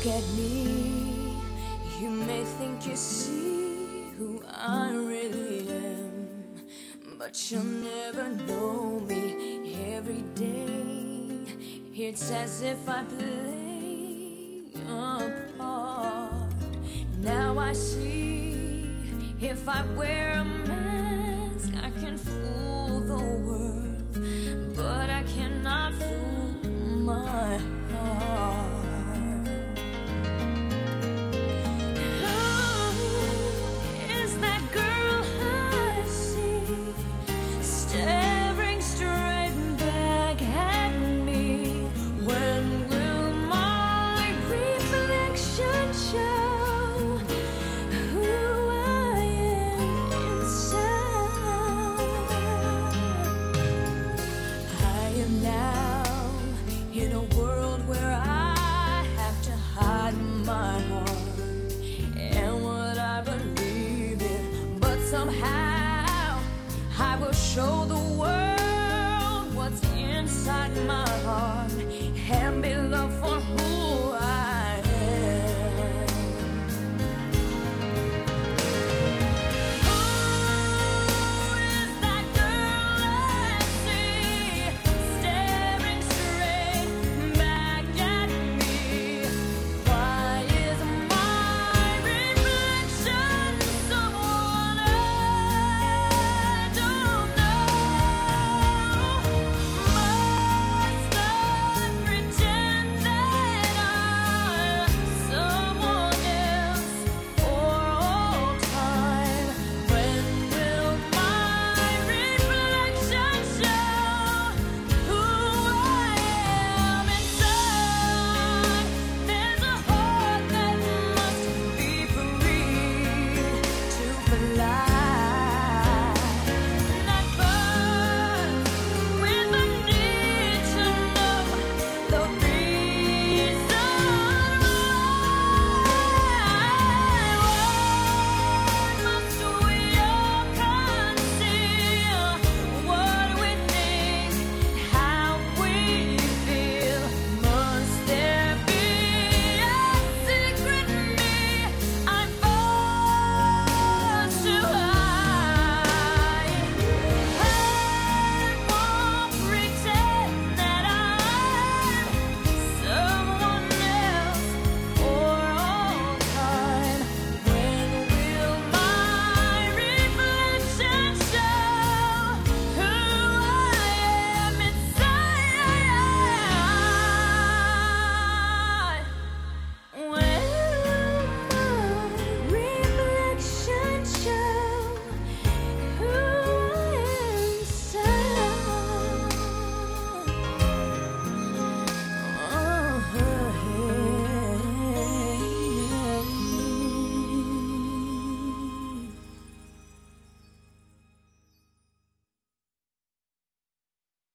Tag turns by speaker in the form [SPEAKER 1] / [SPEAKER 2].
[SPEAKER 1] Look at me, you may think you see who I really am, but you'll never know me every day. It's as if I play a part. Now I see, if I wear a mask, I can fool the world, but I cannot fool my heart. Somehow I will show the world what's inside my